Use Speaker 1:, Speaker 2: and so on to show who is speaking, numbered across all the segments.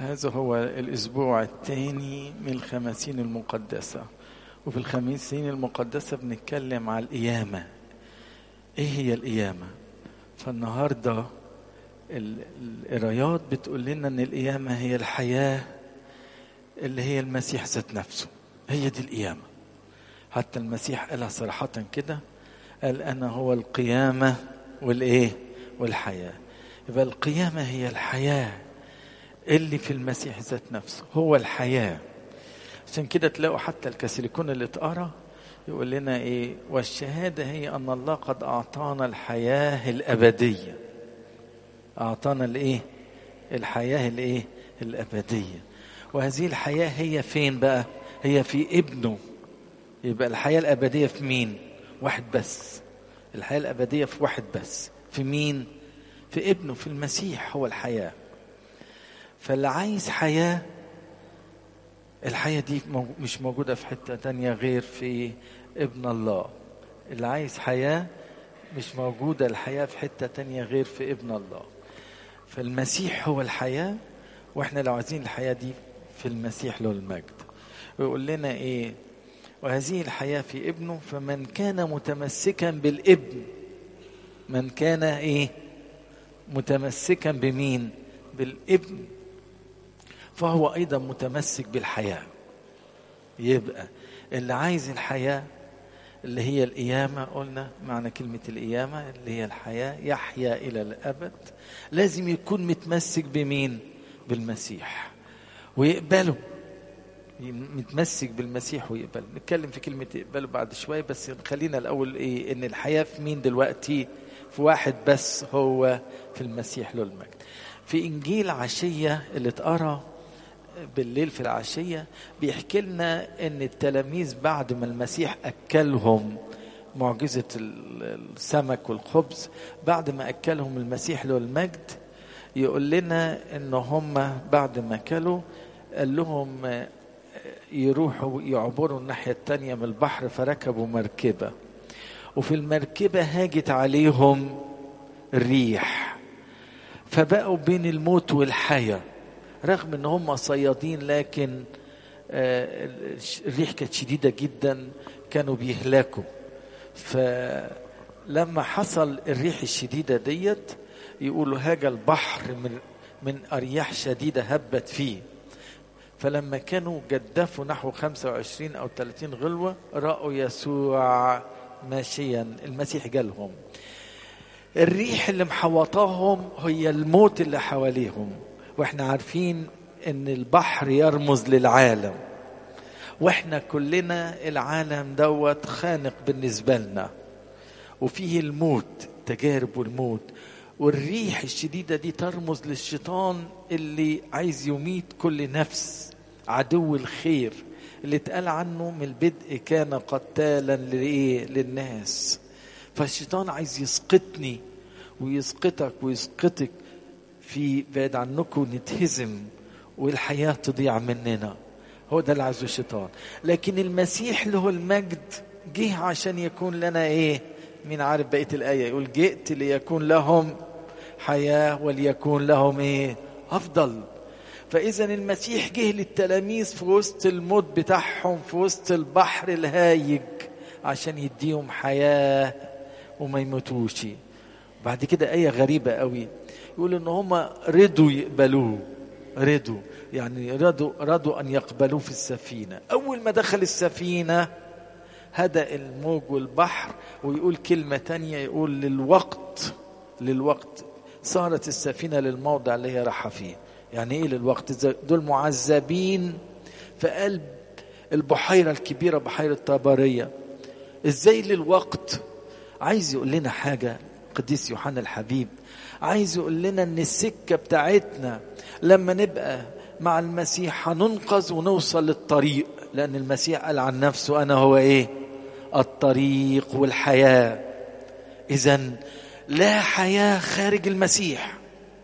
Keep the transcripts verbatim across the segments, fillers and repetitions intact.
Speaker 1: هذا هو الأسبوع الثاني من الخمسين المقدسة، وفي الخمسين المقدسة بنتكلم على القيامة. إيه هي القيامة؟ فالنهاردة القرايات بتقول لنا أن القيامة هي الحياة اللي هي المسيح ذات نفسه، هي دي القيامة. حتى المسيح قالها صراحة كده، قال أنا هو القيامة والإيه والحياة. يبقى القيامة هي الحياة اللي في المسيح ذات نفسه، هو الحياة. عشان كده تلاقوا حتى الكاثوليكون اللي اتقرا يقول لنا ايه؟ والشهادة هي ان الله قد اعطانا الحياة الابدية. اعطانا الايه؟ الحياة الايه؟ الابدية. وهذه الحياة هي فين بقى؟ هي في ابنه. يبقى الحياة الابدية في مين؟ واحد بس. الحياة الابدية في واحد بس. في مين؟ في ابنه، في المسيح هو الحياة. فاللي عايز حياة، الحياة دي مش موجودة في حتة تانية غير في ابن الله. اللي عايز حياة مش موجودة الحياة في حتة تانية غير في ابن الله. فالمسيح هو الحياة، واحنا لو عايزين الحياة دي في المسيح له المجد. ويقول لنا ايه؟ وهذه الحياة في ابنه، فمن كان متمسكا بالابن، من كان ايه؟ متمسكا بمين؟ بالابن، فهو أيضا متمسك بالحياة. يبقى اللي عايز الحياة اللي هي القيامة، قلنا معنى كلمة القيامة اللي هي الحياة، يحيا إلى الأبد، لازم يكون متمسك بمين؟ بالمسيح ويقبله. متمسك بالمسيح ويقبله. نتكلم في كلمة يقبله بعد شوية، بس خلينا الأول إيه؟ إن الحياة في مين دلوقتي؟ في واحد بس، هو في المسيح له المجد. في إنجيل عشية اللي اتقرأ بالليل في العشية بيحكي لنا ان التلاميذ بعد ما المسيح اكلهم معجزة السمك والخبز، بعد ما اكلهم المسيح له المجد، يقول لنا ان هم بعد ما اكلوا قال لهم يروحوا يعبروا الناحية التانية من البحر، فركبوا مركبة، وفي المركبة هاجت عليهم الريح، فبقوا بين الموت والحياة. رغم ان هم صيادين، لكن الريح كانت شديدة جدا، كانوا بيهلكوا. فلما حصل الريح الشديدة ديت، يقولوا هاج البحر من من أرياح شديدة هبت فيه. فلما كانوا جدفوا نحو خمسة وعشرين أو ثلاثين غلوة، رأوا يسوع ماشيا، المسيح جالهم. الريح اللي محوطاهم هي الموت اللي حواليهم، واحنا عارفين ان البحر يرمز للعالم، واحنا كلنا العالم دوت خانق بالنسبة لنا، وفيه الموت، تجارب والموت. والريح الشديدة دي ترمز للشيطان اللي عايز يميت كل نفس، عدو الخير اللي اتقال عنه من البدء كان قتالا لإيه؟ للناس. فالشيطان عايز يسقطني ويسقطك ويسقطك في بعد عنكم، نتهزم والحياة تضيع مننا. هو ده اللي عايزه الشيطان. لكن المسيح له المجد جه عشان يكون لنا ايه؟ مين عارف بقية الآية؟ يقول جئت ليكون لهم حياة وليكون لهم ايه؟ أفضل. فإذا المسيح جه للتلاميذ في وسط الموت بتاعهم، في وسط البحر الهايج، عشان يديهم حياة وما يموتوش. بعد كده آية غريبة قوي، يقول ان هم رضوا يقبلوه. رضوا يعني رضوا رضوا ان يقبلوه في السفينة. اول ما دخل السفينة هدأ الموج والبحر. ويقول كلمة تانية، يقول للوقت للوقت صارت السفينة للموضع اللي هي راحة فيه. يعني ايه للوقت؟ دول معذبين في قلب البحيرة الكبيرة، بحيرة طبرية. ازاي للوقت؟ عايز يقول لنا حاجة قديس يوحنا الحبيب، عايز يقول لنا ان السكة بتاعتنا لما نبقى مع المسيح هننقذ ونوصل للطريق، لان المسيح قال عن نفسه انا هو ايه؟ الطريق والحياة. اذن لا حياة خارج المسيح،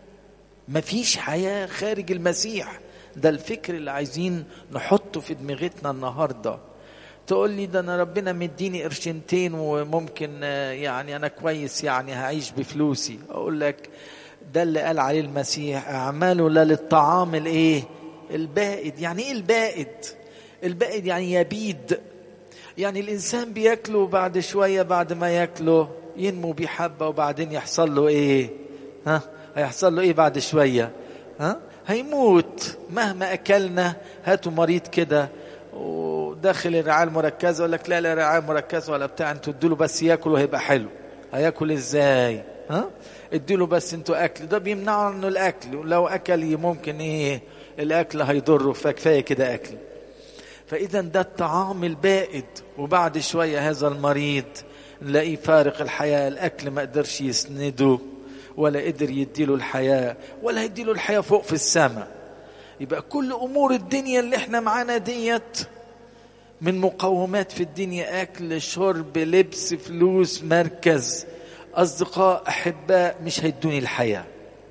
Speaker 1: مفيش حياة خارج المسيح. ده الفكر اللي عايزين نحطه في دماغتنا النهاردة. تقول لي ده انا ربنا مديني قرشنتين وممكن يعني انا كويس، يعني هعيش بفلوسي. اقول لك ده اللي قال عليه المسيح اعملوا لا للطعام الايه البائد. يعني ايه البائد؟ البائد يعني يبيد، يعني الانسان بياكله بعد شويه، بعد ما ياكله ينمو بيه حبه وبعدين يحصل له ايه؟ ها هيحصل له ايه بعد شويه؟ ها هيموت. مهما اكلنا، هاتوا مريض كده وداخل الرعايه المركزه يقول لك لا لا رعايه مركزه ولا بتاع، انتوا ادوا له بس ياكل وهيبقى حلو. هياكل ازاي؟ ها ادوا له بس انتوا اكل، ده بيمنعوا عنه الاكل، ولو اكل ممكن ايه الاكل هيضره، فكفايه كده اكل. فاذا ده الطعام البائد، وبعد شويه هذا المريض نلاقيه فارق الحياه، الاكل ما قدرش يسنده ولا قدر يديله الحياه، ولا يديله الحياه فوق في السماء. يبقى كل امور الدنيا اللي احنا معانا ديت من مقومات في الدنيا، اكل شرب لبس فلوس مركز اصدقاء احباء، مش هيدوني الحياه.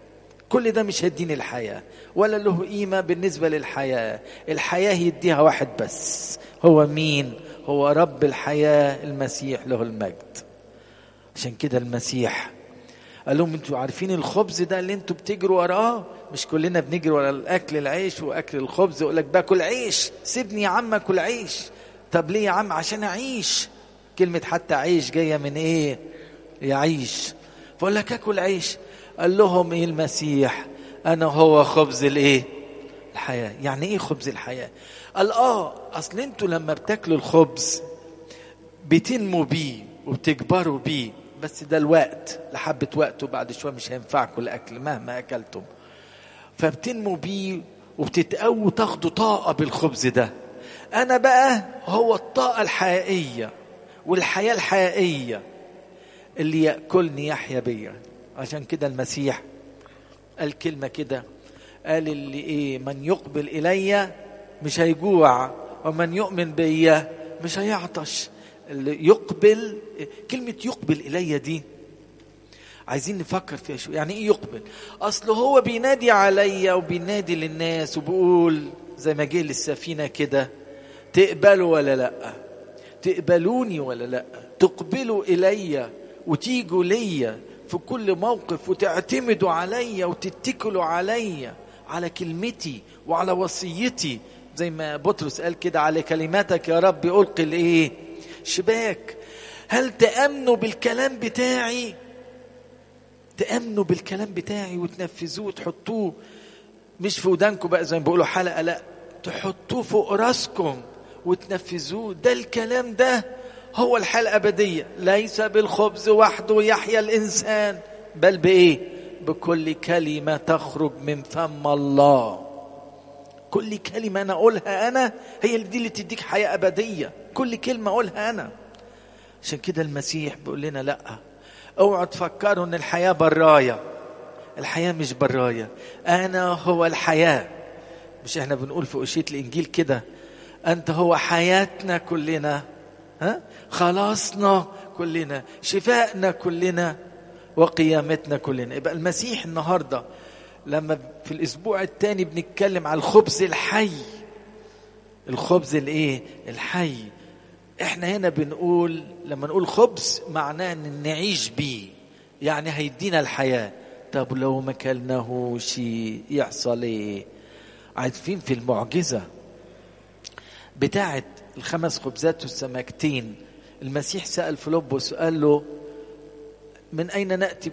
Speaker 1: كل ده مش هيديني الحياه ولا له قيمه بالنسبه للحياه. الحياه يديها واحد بس، هو مين؟ هو رب الحياه المسيح له المجد. عشان كده المسيح قال لهم انتوا عارفين الخبز ده اللي انتوا بتجروا وراه؟ مش كلنا بنجري ورا الاكل العيش واكل الخبز، يقول لك باكل عيش، سيبني يا عم اكل عيش. طب ليه يا عم؟ عشان اعيش. كلمه حتى عيش جايه من ايه؟ يعيش. فقال لك اكل عيش. قال لهم ايه المسيح؟ انا هو خبز الايه الحياه. يعني ايه خبز الحياه؟ قال اه اصل انتوا لما بتاكلوا الخبز بتنمو بيه وبتكبروا بيه، بس ده الوقت لحبة وقت، وبعد شوية مش هينفعكم الأكل مهما أكلتم. فبتنمو بيه وبتتقووا تاخدوا طاقة بالخبز ده. أنا بقى هو الطاقة الحقيقية والحياة الحقيقية، اللي يأكلني يحيا بيا. عشان كده المسيح قال كلمة كده، قال اللي إيه؟ من يقبل إلي مش هيجوع، ومن يؤمن بيا مش هيعطش. اللي يقبل، كلمة يقبل إلي دي عايزين نفكر فيها شو يعني ايه يقبل. اصل هو بينادي عليا وبينادي للناس وبيقول زي ما جه للسفينة كده، تقبلوا ولا لا؟ تقبلوني ولا لا؟ تقبلوا إلي وتيجوا ليا في كل موقف، وتعتمدوا عليا وتتكلوا عليا، على كلمتي وعلى وصيتي. زي ما بطرس قال كده، على كلماتك يا رب ألقي الايه شباك. هل تأمنوا بالكلام بتاعي؟ تأمنوا بالكلام بتاعي وتنفذوه وتحطوه مش في ودانكم بقى زي ما بيقولوا حلقة، لا، تحطوه فوق راسكم وتنفذوه. ده الكلام ده هو الحياة الأبدية. ليس بالخبز وحده يحيا الإنسان، بل بإيه؟ بكل كلمة تخرج من فم الله. كل كلمة أنا أقولها أنا هي اللي دي اللي تديك حياة أبدية. كل كلمة أقولها أنا. عشان كده المسيح بيقول لنا لأ، اوعوا تفكروا ان الحياة براية. الحياة مش براية، انا هو الحياة. مش احنا بنقول في أشية الانجيل كده، انت هو حياتنا كلنا، ها؟ خلاصنا كلنا، شفائنا كلنا، وقيامتنا كلنا. يبقى المسيح النهاردة لما في الاسبوع الثاني بنتكلم على الخبز الحي، الخبز الايه الحي. احنا هنا بنقول لما نقول خبز معناه ان نعيش بيه، يعني هيدينا الحياة. طب لو ما كلناهوش يحصل ايه؟ عارفين في المعجزة بتاعت الخمس خبزات والسمكتين، المسيح سأل فيلبس قال له من اين نأتي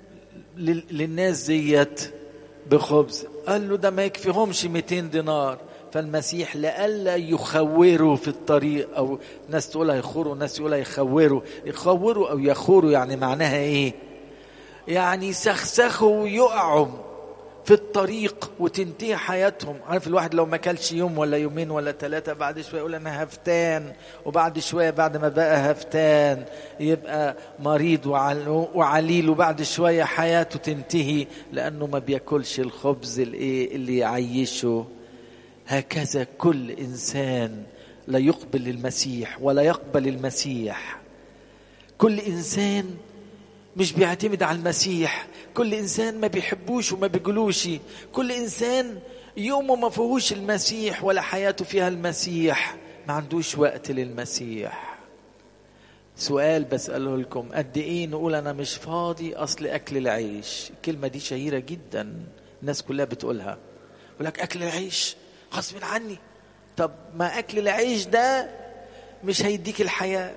Speaker 1: للناس ديت بخبز؟ قال له ده ما يكفيهمش مئتين دينار. فالمسيح لألا يخوروا في الطريق، أو ناس تقولها يخوروا ناس يقولها يخوروا. يخوروا أو يخوروا يعني معناها إيه؟ يعني يسخسخوا ويقعوا في الطريق وتنتهي حياتهم. عارف الواحد لو ما كلش يوم ولا يومين ولا ثلاثة، بعد شوية يقول أنا هفتان، وبعد شوية بعد ما بقى هفتان يبقى مريض وعليل، وبعد شوية حياته تنتهي لأنه ما بيأكلش الخبز اللي يعيشه. هكذا كل إنسان لا يقبل المسيح ولا يقبل المسيح. كل إنسان مش بيعتمد على المسيح، كل إنسان ما بيحبوش وما بيقولوش، كل إنسان يومه ما فيهوش المسيح ولا حياته فيها المسيح، ما عندوش وقت للمسيح. سؤال بسأله لكم، قد ايه نقول انا مش فاضي اصل اكل العيش؟ الكلمة دي شهيرة جدا، الناس كلها بتقولها، يقول لك اكل العيش غصب عني. طب ما اكل العيش ده مش هيديك الحياة.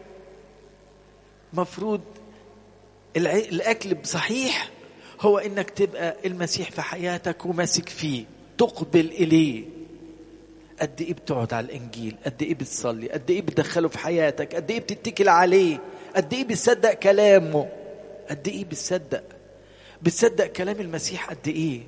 Speaker 1: مفروض الاكل صحيح هو انك تبقى المسيح في حياتك وماسك فيه، تقبل اليه. قد ايه بتقعد على الانجيل، قد ايه بتصلي، قد ايه بتدخله في حياتك، قد ايه بتتكل عليه، قد ايه بتصدق كلامه، قد ايه بتصدق بتصدق كلام المسيح. قد ايه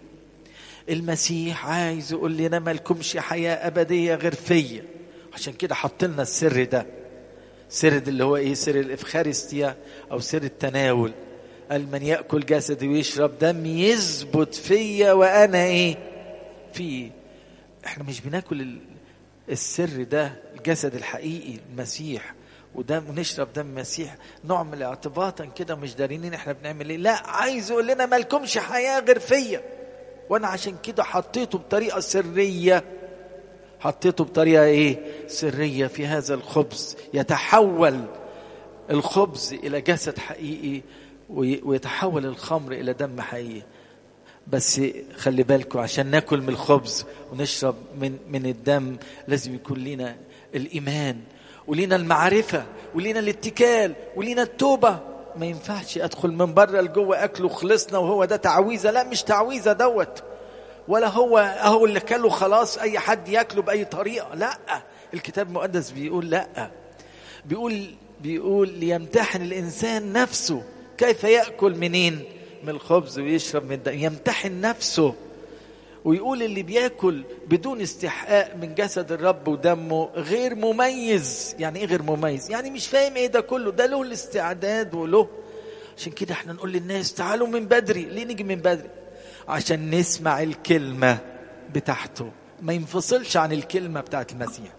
Speaker 1: المسيح عايز يقول لنا ما لكمش حياة أبدية غير فيا. عشان كده حط لنا السر ده، سر اللي هو ايه؟ سر الإفخارستيا او سر التناول. قال من يأكل جسدي ويشرب دمي يثبت فيا وانا ايه فيه. احنا مش بناكل السر ده، الجسد الحقيقي المسيح ودم، ونشرب دم المسيح نعمل اعتباطا كده مش دارين احنا بنعمل ايه. لا، عايز يقول لنا ما لكمش حياة غير فيا. وانا عشان كده حطيته بطريقة سرية، حطيته بطريقة ايه؟ سرية في هذا الخبز. يتحول الخبز الى جسد حقيقي ويتحول الخمر الى دم حقيقي. بس خلي بالكم، عشان ناكل من الخبز ونشرب من من الدم لازم يكون لنا الايمان ولينا المعرفة ولينا الاتكال ولينا التوبة. ما ينفعش ادخل من بره لجوه اكله وخلصنا وهو ده تعويذة. لا، مش تعويذة دوت، ولا هو اهو اللي كله خلاص اي حد ياكله باي طريقة. لا، الكتاب المقدس بيقول لا، بيقول بيقول ليمتحن الانسان نفسه كيف ياكل منين؟ من الخبز ويشرب من الدم. يمتحن نفسه ويقول اللي بياكل بدون استحقاق من جسد الرب ودمه غير مميز. يعني ايه غير مميز؟ يعني مش فاهم ايه ده كله، ده له الاستعداد وله. عشان كده احنا نقول للناس تعالوا من بدري. ليه نيجي من بدري؟ عشان نسمع الكلمة بتاعته، ما ينفصلش عن الكلمة بتاعت المسيح،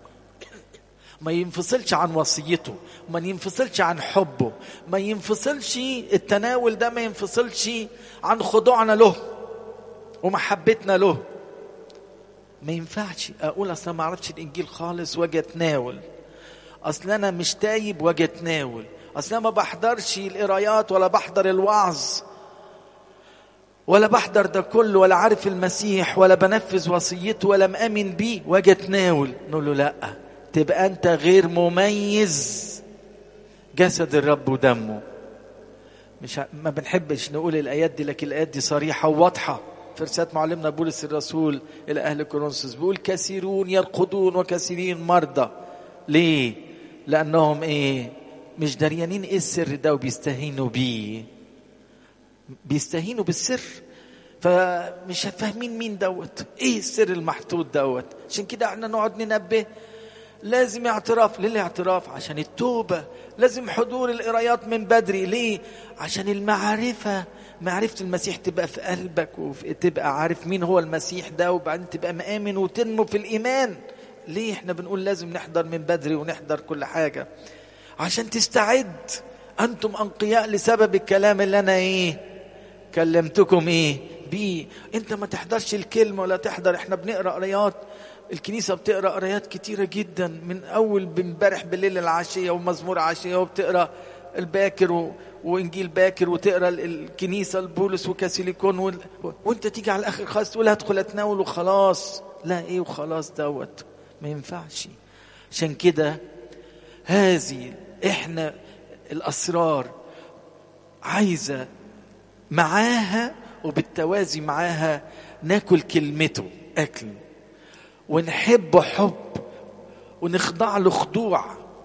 Speaker 1: ما ينفصلش عن وصيته، ما ينفصلش عن حبه، ما ينفصلش التناول ده، ما ينفصلش عن خضوعنا له ومحبتنا له. ما ينفعش اقول اصلا ما اعرفش الانجيل خالص واجي اتناول، اصلا انا مش تايب واجي اتناول، اصلا ما بحضرش القرايات ولا بحضر الوعظ ولا بحضر ده كله ولا عارف المسيح ولا بنفذ وصيته ولا مآمن بيه واجي اتناول. نقول له لا، تبقى انت غير مميز جسد الرب ودمه. مش ما بنحبش نقول الايات دي، لكن الايات دي صريحه وواضحه في رسالة معلمنا بولس الرسول الى اهل كورنثوس. بيقول كثيرون يرقدون وكثيرين مرضى. ليه؟ لانهم ايه؟ مش دريانين ايه السر ده وبيستهينوا بيه، بيستهينوا بالسر، فمش فاهمين مين دوت، ايه السر المحطوط دوت. عشان كده احنا نقعد ننبه، لازم اعتراف. ليه الاعتراف؟ عشان التوبة. لازم حضور القرايات من بدري. ليه؟ عشان المعرفة، معرفة المسيح تبقى في قلبك وتبقى عارف مين هو المسيح ده، وبعدين تبقى مآمن وتنمو في الإيمان. ليه احنا بنقول لازم نحضر من بدري ونحضر كل حاجة؟ عشان تستعد. أنتم أنقياء لسبب الكلام اللي أنا إيه كلمتكم إيه بيه. أنت ما تحضرش الكلمة ولا تحضر. احنا بنقرأ قرايات، الكنيسة بتقرأ قرايات كتيرة جدا من أول بمبارح بالليل العشية ومزمور عشية، وبتقرأ الباكر و... وإنجيل باكر، وتقرأ الكنيسة البولس وكاسيليكون و... وانت تيجي على الآخر خلاص تقول هدخل أتناول وخلاص. لا، إيه وخلاص دوت ما ينفعش. عشان كده هذه إحنا الأسرار عايزة معاها وبالتوازي معاها ناكل كلمته أكل، ونحب حب، ونخضع له خضوع،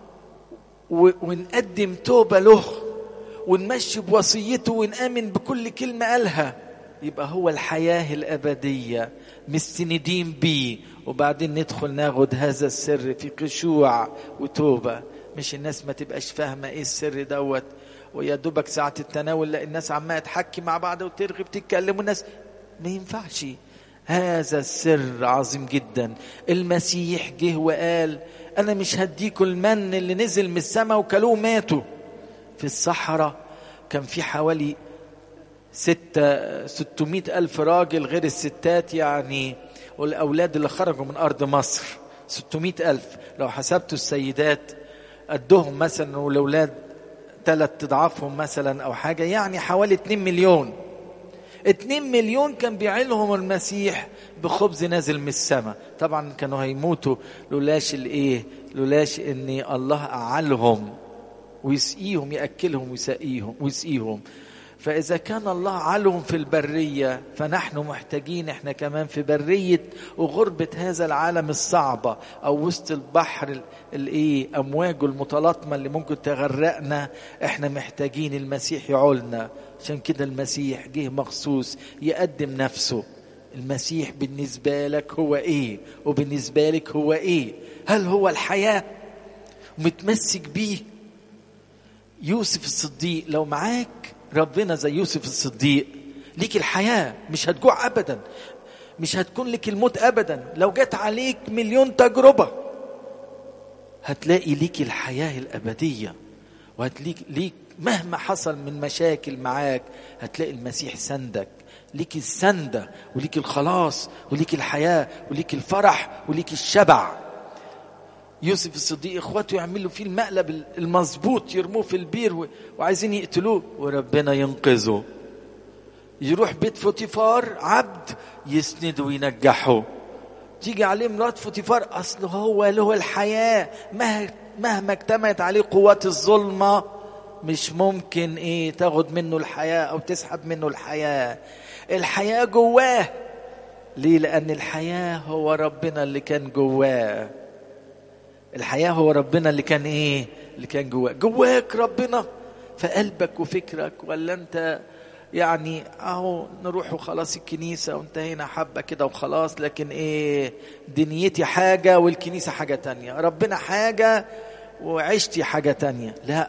Speaker 1: ونقدم توبة له، ونمشي بوصيته، ونآمن بكل كلمة قالها. يبقى هو الحياة الأبدية مستندين بيه، وبعدين ندخل ناخد هذا السر في خشوع وتوبة. مش الناس ما تبقاش فاهمة ايه السر دوت، ويا دوبك ساعة التناول لا الناس عمالة تحكي مع بعض وترغي بتتكلم والناس. ما ينفعش. هذا السر عظيم جدا. المسيح جه وقال أنا مش هديكم المن اللي نزل من السماء وكلوه ماتوا. في الصحراء كان في حوالي ستة ستمائة ألف راجل غير الستات يعني، والأولاد اللي خرجوا من أرض مصر ستمائة ألف. لو حسبتوا السيدات قدهم مثلا والأولاد ثلاث اضعافهم مثلا او حاجة، يعني حوالي اتنين مليون. اتنين مليون كان بيعيلهم المسيح بخبز نازل من السماء. طبعا كانوا هيموتوا لولاش الايه، لولاش ان الله اعلهم ويسقيهم، ياكلهم ويسقيهم ويسقيهم. فاذا كان الله عالهم في البريه، فنحن محتاجين احنا كمان في بريه وغربه هذا العالم الصعبه، او وسط البحر الايه امواجه المتلاطمه اللي ممكن تغرقنا، احنا محتاجين المسيح يعولنا. عشان كده المسيح جه مخصوص يقدم نفسه. المسيح بالنسبه لك هو ايه، وبالنسبه لك هو ايه؟ هل هو الحياه ومتمسك بيه؟ يوسف الصديق، لو معاك ربنا زي يوسف الصديق ليك الحياة، مش هتجوع أبدا، مش هتكون لك الموت أبدا. لو جت عليك مليون تجربة هتلاقي ليك الحياة الأبدية، وهتلاقي ليك مهما حصل من مشاكل معاك هتلاقي المسيح سندك. ليك السندة وليك الخلاص وليك الحياة وليك الفرح وليك الشبع. يوسف الصديق اخواته يعملوا فيه المقلب المظبوط، يرموه في البير وعايزين يقتلوه وربنا ينقذه. يروح بيت فوتيفار عبد يسنده وينجحه. تيجي عليه مرات فوتيفار، اصله هو له الحياة، مهما اجتمعت عليه قوات الظلمة مش ممكن ايه تاخد منه الحياة او تسحب منه الحياة. الحياة جواه. ليه؟ لان الحياة هو ربنا اللي كان جواه. الحياة هو ربنا اللي كان ايه، اللي كان جواك. جواك ربنا في قلبك وفكرك، ولا انت يعني اهو نروح وخلاص الكنيسة وانتهينا حبة كده وخلاص، لكن ايه دنيتي حاجة والكنيسة حاجة تانية، ربنا حاجة وعشتي حاجة تانية. لا،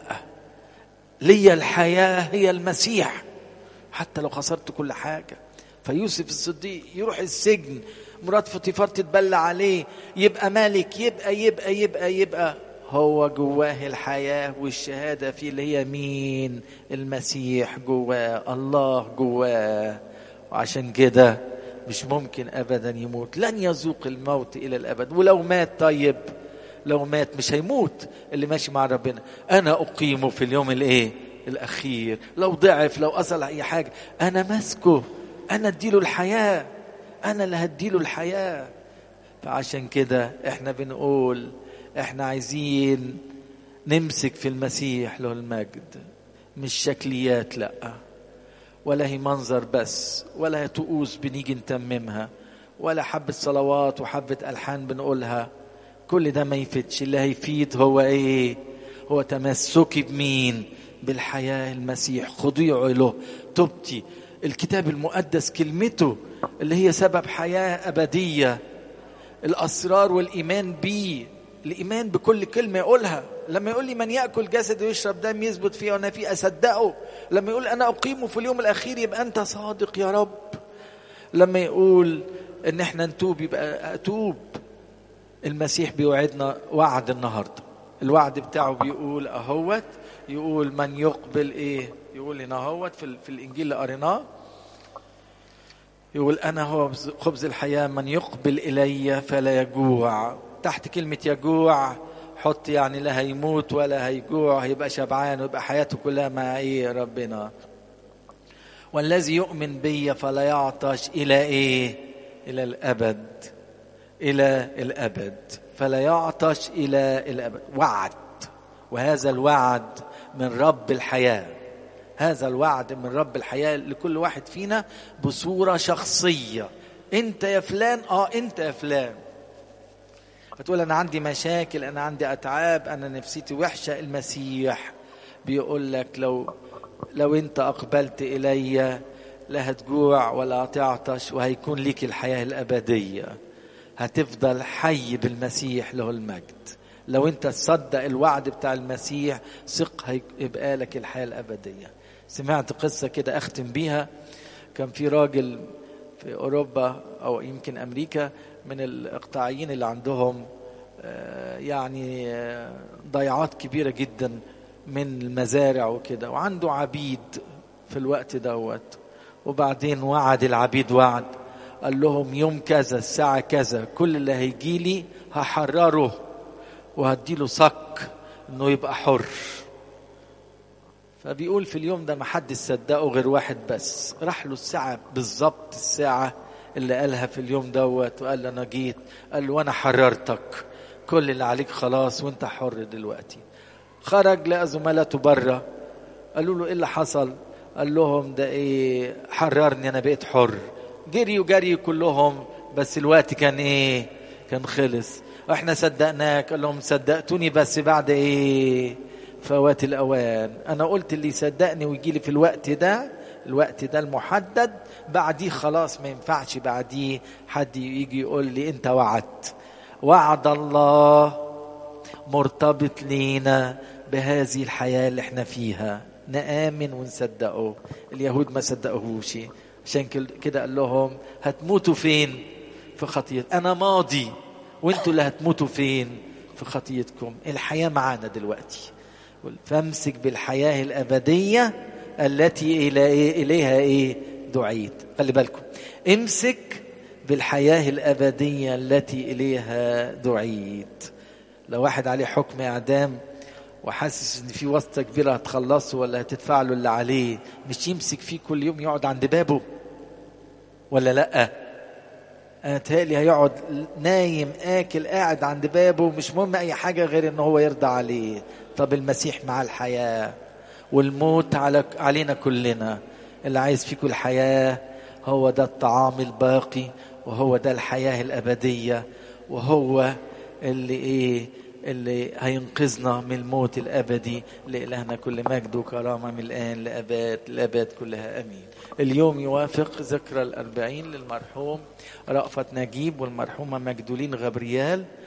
Speaker 1: ليا الحياة هي المسيح حتى لو خسرت كل حاجة. فيوسف الصديق يروح السجن، مرات فوتيفار تتبلى عليه، يبقى ملك، يبقى يبقى يبقى يبقى هو جواه الحياة والشهادة فيه، اللي هي مين؟ المسيح جواه، الله جواه. وعشان كده مش ممكن أبدا يموت، لن يذوق الموت إلى الأبد. ولو مات طيب، لو مات مش هيموت اللي ماشي مع ربنا. أنا أقيمه في اليوم الإيه الأخير. لو ضعف، لو أصل أي حاجة، أنا ماسكه، أنا أديله الحياة، أنا اللي هديله الحياة. فعشان كده إحنا بنقول إحنا عايزين نمسك في المسيح له المجد، مش شكليات، لأ، ولا هي منظر بس، ولا هي طقوس بنيجي نتممها، ولا حبة صلوات وحبة ألحان بنقولها. كل ده ما يفيدش. اللي هيفيد هو إيه؟ هو تمسكي بمين؟ بالحياة المسيح، خضيعي له، توبتي. الكتاب المقدس كلمته اللي هي سبب حياة أبدية، الأسرار والإيمان بيه، الإيمان بكل كلمة يقولها. لما يقول لي من يأكل جسد ويشرب دم يثبت فيه وأنا فيه، أصدقه. لما يقول أنا أقيمه في اليوم الأخير، يبقى أنت صادق يا رب. لما يقول إن احنا نتوب، يبقى أتوب. المسيح بيوعدنا وعد النهاردة، الوعد بتاعه بيقول أهوت، يقول من يقبل إيه، يقول هنا أهوت في, في الإنجيل اللي قريناه، يقول أنا هو خبز الحياة، من يقبل إلي فلا يجوع. تحت كلمة يجوع حط يعني لا هيموت ولا هيجوع، هيبقى شبعان ويبقى حياته كلها مع إيه ربنا. والذي يؤمن بي فلا يعطش إلى إيه؟ إلى الأبد، إلى الأبد، فلا يعطش إلى الأبد. وعد، وهذا الوعد من رب الحياة. هذا الوعد من رب الحياة لكل واحد فينا بصورة شخصية. انت يا فلان، اه انت يا فلان. هتقول انا عندي مشاكل، انا عندي اتعاب، انا نفسيتي وحشة. المسيح بيقول لك لو لو انت اقبلت الي لا هتجوع ولا هتعطش، وهيكون ليك الحياة الابدية. هتفضل حي بالمسيح له المجد. لو انت تصدق الوعد بتاع المسيح، ثق هيبقى لك الحياة الابدية. سمعت قصة كده اختم بيها. كان في راجل في اوروبا او يمكن امريكا من الاقطاعيين اللي عندهم يعني ضيعات كبيرة جدا من المزارع وكده، وعنده عبيد في الوقت دوت. وبعدين وعد العبيد وعد، قال لهم يوم كذا الساعة كذا كل اللي هيجي لي هحرره وهديله صك انه يبقى حر. فبيقول في اليوم ده ما حد صدقه غير واحد بس، راح له الساعة بالظبط، الساعة اللي قالها في اليوم دوت، وقال له أنا جيت، قال له وأنا حررتك، كل اللي عليك خلاص وانت حر دلوقتي. خرج لقى زملاته بره، قالوا له ايه اللي حصل؟ قال لهم ده ايه، حررني انا بقيت حر. جري وجري كلهم، بس الوقت كان ايه، كان خلص. احنا صدقناك، قال لهم صدقتوني بس بعد ايه، فوات الاوان. انا قلت اللي يصدقني ويجي لي في الوقت ده، الوقت ده المحدد، بعديه خلاص ما ينفعش بعديه حد يجي يقول لي انت وعدت. وعد الله مرتبط لينا بهذه الحياة اللي احنا فيها، نآمن ونصدقه. اليهود ما صدقوهوش، عشان كده قال لهم هتموتوا فين؟ في خطيئة. انا ماضي وانتوا اللي هتموتوا فين؟ في خطيئتكم. الحياة معانا دلوقتي، فامسك بالحياة الأبدية التي إليها إيه دعيت. خلي بالكم، امسك بالحياة الأبدية التي إليها دعيت. لو واحد عليه حكم إعدام وحاسس ان في واسطة كبيرة هتخلصه ولا هتدفع له اللي عليه، مش يمسك فيه كل يوم يقعد عند بابه ولا لأ؟ انا تهيألي هيقعد نايم آكل قاعد عند بابه، مش مهم اي حاجة غير ان هو يرضى عليه. طب المسيح مع الحياة والموت على علينا كلنا. اللي عايز فيكم الحياة، هو ده الطعام الباقي، وهو ده الحياة الأبدية، وهو اللي ايه اللي هينقذنا من الموت الأبدي. لإلهنا كل مجد وكرامة من الآن لأباد الأباد كلها أمين. اليوم يوافق ذكرى الأربعين للمرحوم رأفت نجيب والمرحومة مجدولين غبريال.